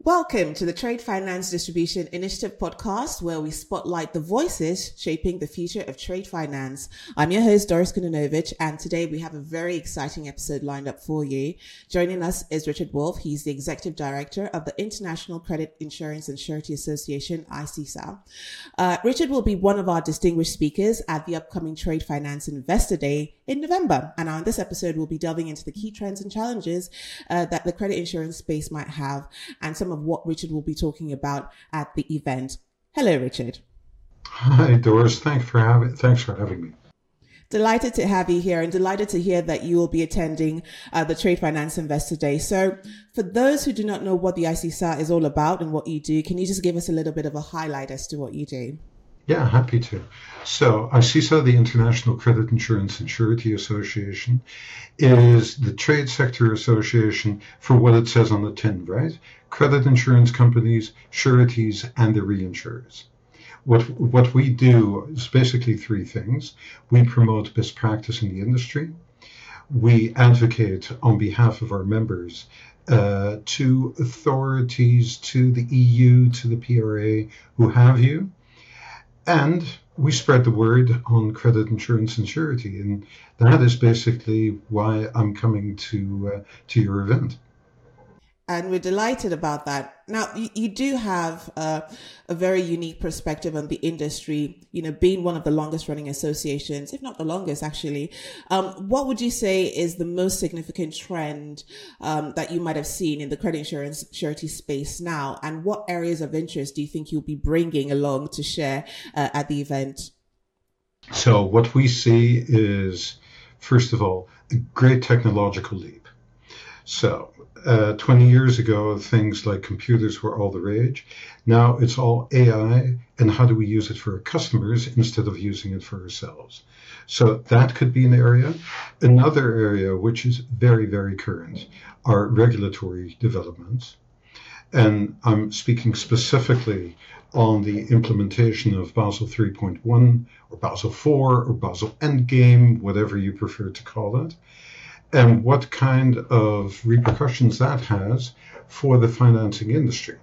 Welcome to the Trade Finance Distribution Initiative podcast, where we spotlight the voices shaping the future of trade finance. I'm your host, Doris Kunanovich, and today we have a very exciting episode lined up for you. Joining us is Richard Wolff. He's the Executive Director of the International Credit Insurance and Surety Association, ICISA. Richard will be one of our distinguished speakers at the upcoming Trade Finance Investor Day in November. And on this episode, we'll be delving into the key trends and challenges that the credit insurance space might have, and some of what Richard will be talking about at the event. Hello, Richard. Hi, Doris. Thanks for having me. Delighted to have you here, and delighted to hear that you will be attending the Trade Finance Investor Day. So for those who do not know what the ICISA is all about and what you do, can you just give us a little bit of a highlight as to what you do? Yeah, happy to. So ICISA, the International Credit Insurance and Surety Association, is the trade sector association for what it says on the tin, right? Credit insurance companies, sureties, and the reinsurers. What we do is basically three things. We promote best practice in the industry. We advocate on behalf of our members to authorities, to the EU, to the PRA, who have you. And we spread the word on credit insurance and surety, and that is basically why I'm coming to your event. And we're delighted about that. Now, you do have a very unique perspective on the industry, being one of the longest running associations, if not the longest, actually. What would you say is the most significant trend that you might have seen in the credit insurance surety space now? And what areas of interest do you think you'll be bringing along to share at the event? So what we see is, first of all, a great technological leap. So 20 years ago, things like computers were all the rage. Now it's all AI, and how do we use it for our customers instead of using it for ourselves? So that could be an area. Another area, which is very, very current, are regulatory developments. And I'm speaking specifically on the implementation of Basel 3.1 or Basel 4 or Basel Endgame, whatever you prefer to call it, and what kind of repercussions that has for the financing industry,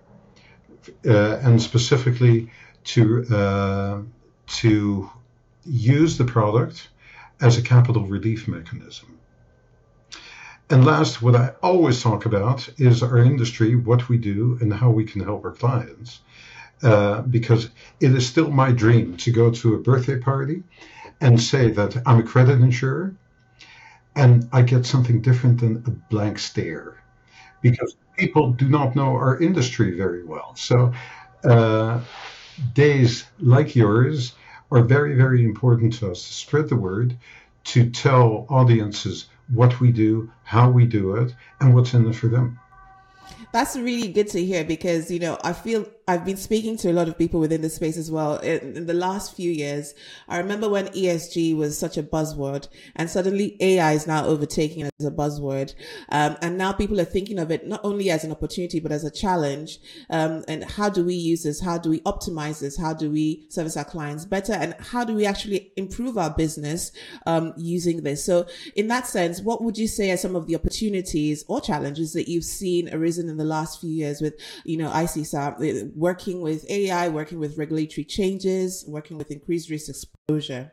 and specifically to use the product as a capital relief mechanism. And last, what I always talk about is our industry, what we do, and how we can help our clients, because it is still my dream to go to a birthday party and say that I'm a credit insurer, and I get something different than a blank stare, because people do not know our industry very well. So days like yours are very, very important to us to spread the word, to tell audiences what we do, how we do it, and what's in it for them. That's really good to hear, because, I feel I've been speaking to a lot of people within the space as well. In the last few years, I remember when ESG was such a buzzword, and suddenly AI is now overtaking it as a buzzword. And now people are thinking of it not only as an opportunity, but as a challenge. And how do we use this? How do we optimize this? How do we service our clients better? And how do we actually improve our business using this? So in that sense, what would you say are some of the opportunities or challenges that you've seen arisen in the last few years with, ICISA, working with AI, working with regulatory changes, working with increased risk exposure?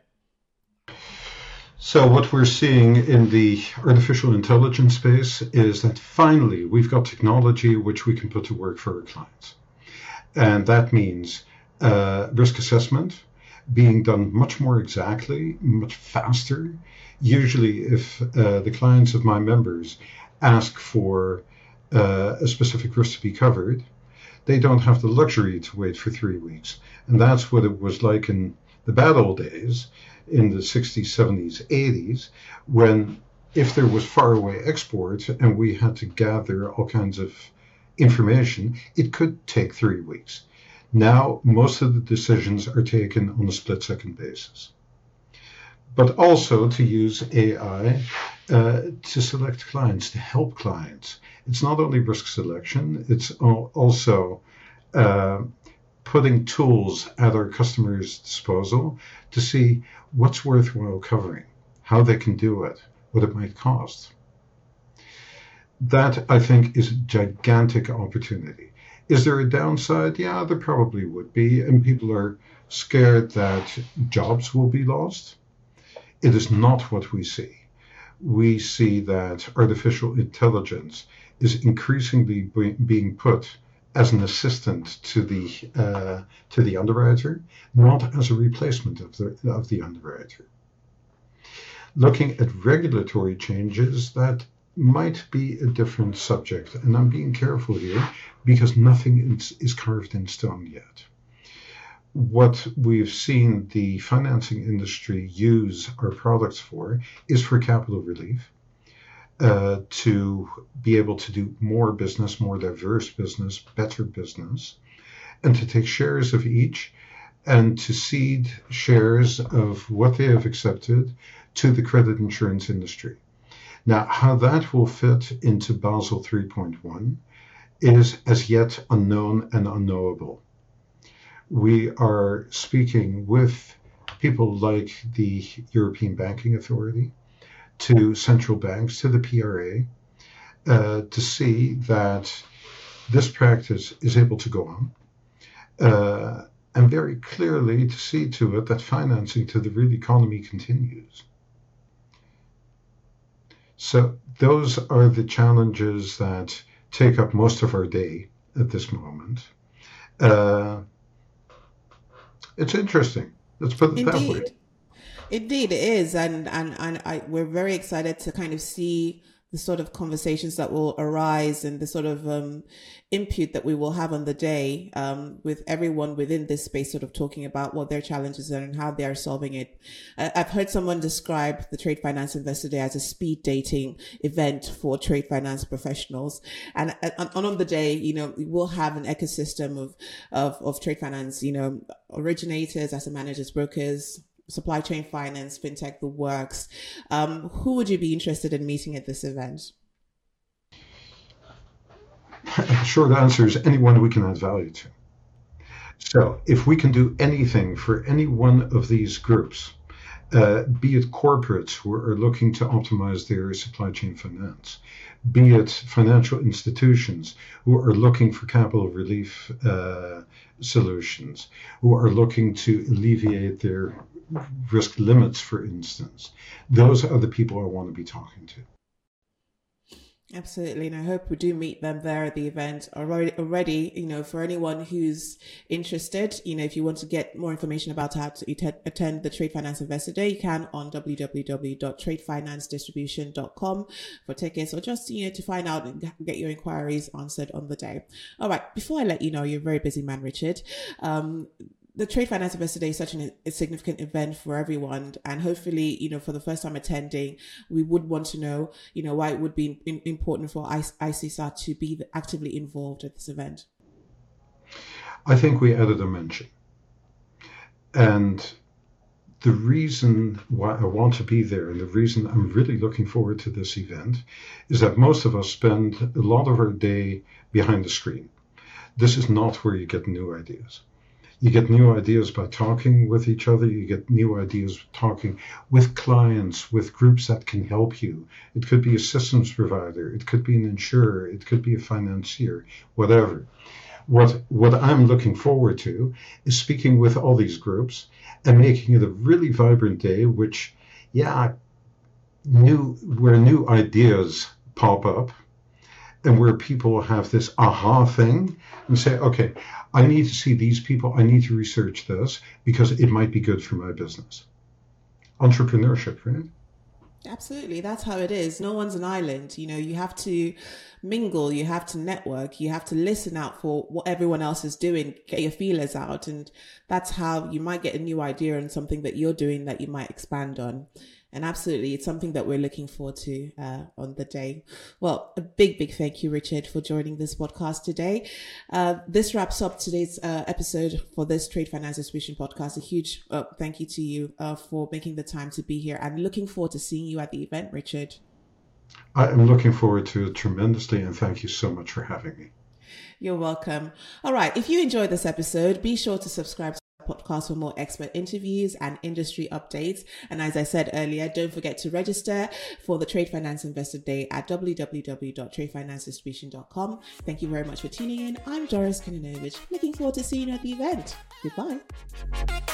So what we're seeing in the artificial intelligence space is that finally we've got technology which we can put to work for our clients. And that means risk assessment being done much more exactly, much faster. Usually if the clients of my members ask for a specific risk to be covered, they don't have the luxury to wait for 3 weeks. And that's what it was like in the bad old days, in the 60s, 70s, 80s, when if there was faraway export and we had to gather all kinds of information, it could take 3 weeks. Now, most of the decisions are taken on a split-second basis. But also to use AI to select clients, to help clients. It's not only risk selection, it's also putting tools at our customers' disposal to see what's worthwhile covering, how they can do it, what it might cost. That, I think, is a gigantic opportunity. Is there a downside? Yeah, there probably would be, and people are scared that jobs will be lost. It is not what we see. We see that artificial intelligence is increasingly being put as an assistant to the underwriter, not as a replacement of the underwriter. Looking at regulatory changes, that might be a different subject, and I'm being careful here because nothing is carved in stone yet. What we've seen the financing industry use our products for is for capital relief, to be able to do more business, more diverse business, better business, and to take shares of each and to cede shares of what they have accepted to the credit insurance industry. Now, how that will fit into Basel 3.1 is as yet unknown and unknowable. We are speaking with people like the European Banking Authority, to central banks, to the PRA, to see that this practice is able to go on, and very clearly to see to it that financing to the real economy continues. So those are the challenges that take up most of our day at this moment. It's interesting. Let's put it that way. Indeed, it is. And we're very excited to kind of see the sort of conversations that will arise and the sort of input that we will have on the day, with everyone within this space sort of talking about what their challenges are and how they are solving it. I've heard someone describe the Trade Finance Investor Day as a speed dating event for trade finance professionals. And on the day, you know, we will have an ecosystem of trade finance, you know, originators, asset managers, brokers, supply chain finance, fintech, the works. Who would you be interested in meeting at this event? Short answer is anyone we can add value to. So if we can do anything for any one of these groups, be it corporates who are looking to optimize their supply chain finance, be it financial institutions who are looking for capital relief solutions, who are looking to alleviate their risk limits, for instance, those are the people I want to be talking to. Absolutely. And I hope we do meet them there at the event already, you know, for anyone who's interested, you know, if you want to get more information about how to attend the Trade Finance Investor Day, you can on www.tradefinancedistribution.com for tickets, or just, you know, to find out and get your inquiries answered on the day. All right. Before I let you know, you're a very busy man, Richard. The Trade Finance Investor Day is such a significant event for everyone. And hopefully, you know, for the first time attending, we would want to know, you know, why it would be important for ICSAR to be actively involved at this event. I think we added a dimension. And the reason why I want to be there and the reason I'm really looking forward to this event is that most of us spend a lot of our day behind the screen. This is not where you get new ideas. You get new ideas by talking with each other. You get new ideas talking with clients, with groups that can help you. It could be a systems provider. It could be an insurer. It could be a financier, whatever. What I'm looking forward to is speaking with all these groups and making it a really vibrant day, which, where new ideas pop up and where people have this aha thing and say, okay, I need to see these people. I need to research this because it might be good for my business. Entrepreneurship, right? Absolutely. That's how it is. No one's an island. You know, you have to mingle, you have to network, you have to listen out for what everyone else is doing, get your feelers out. And that's how you might get a new idea on something that you're doing that you might expand on. And absolutely, it's something that we're looking forward to on the day. Well, a big thank you, Richard, for joining this podcast today. This wraps up today's episode for this Trade Finance Distribution podcast. A huge thank you to you for making the time to be here, and looking forward to seeing you at the event, Richard. I am looking forward to it tremendously, and thank you so much for having me. You're welcome. All right. If you enjoyed this episode, be sure to subscribe to podcast for more expert interviews and industry updates. And as I said earlier, don't forget to register for the Trade Finance Investor Day at www.tradefinancedistribution.com. Thank you very much for tuning in. I'm Doris Kuninovich. Looking forward to seeing you at the event. Goodbye.